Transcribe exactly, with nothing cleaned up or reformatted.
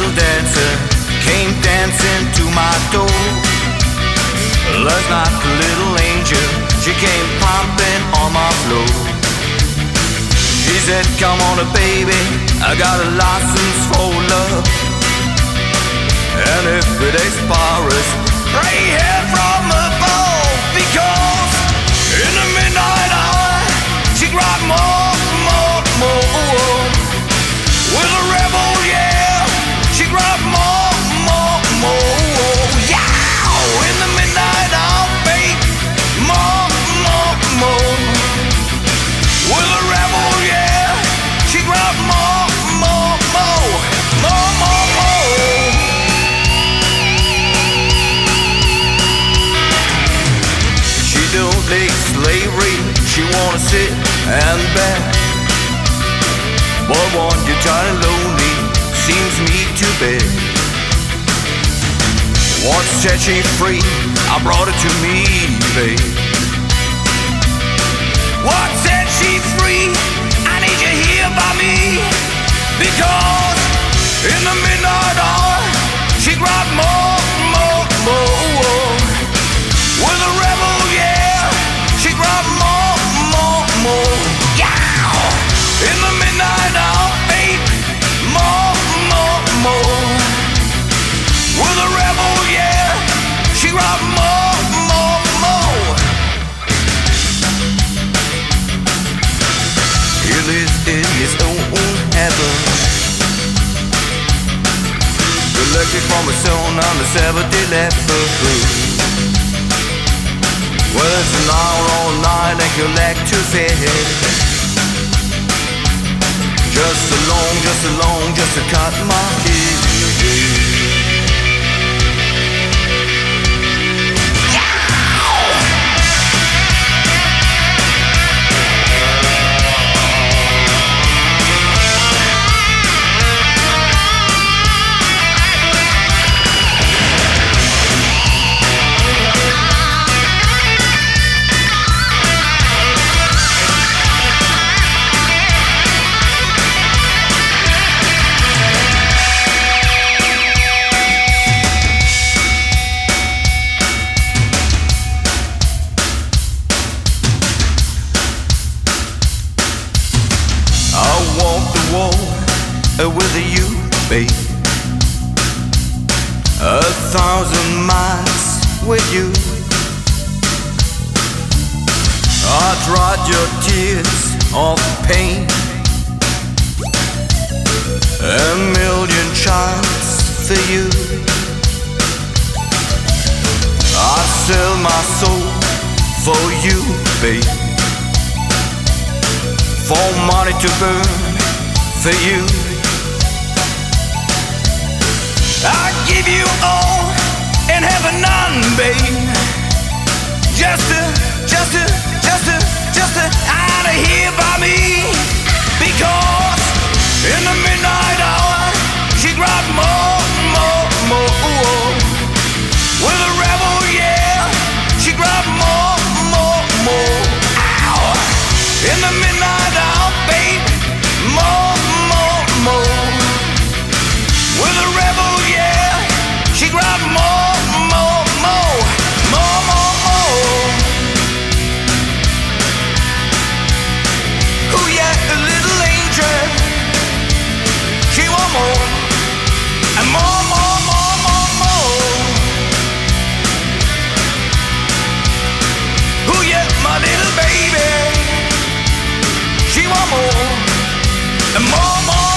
little dancer came dancing to my door. Last night the little angel, she came pumping on my floor. She said, come on baby, I got a license for love. And if it expires, pray here from above. Because in the midnight hour, she cried more, more, more. With a rebel, yeah, she cried more, more, more. Yeah, in the midnight hour, babe, more, more, more. With a rebel, yeah, she cried more, more, more, more, more, more. She don't like slavery, she wanna sit and back. Boy, one you tired and lonely, seems me too bad. Once set she free, I brought her to me, babe. Once set she free, I need you here by me. Because in the midnight hour, she cried more, more, more. With a rebel, yeah, she cried more, more, more. Yeah, in the midnight hour, babe, more, more, more. With a rebel, yeah, she cried more, more, more. He lives in his own heaven, collected from a son on the seventh eleven. Well, it's an hour all night and collect to fed. Just along, just along, just to cut my head. With you, babe, a thousand miles with you. I dried your tears of pain, a million chance for you. I sell my soul for you, babe, for money to burn for you. I give you all and have none, babe. Just to, just to, just to, just to out of here by me. Because in the midnight hour, she cried more, more, more. With a rebel, yeah, she cried more, more, more. Ow. In the midnight hour, babe, more, more, more. With a rebel, yeah, she cried more, more, more, more, more, more. Ooh yeah, a little angel, she want more, and more, more, more, more, more. Ooh yeah, my little baby, she want more, and more, more.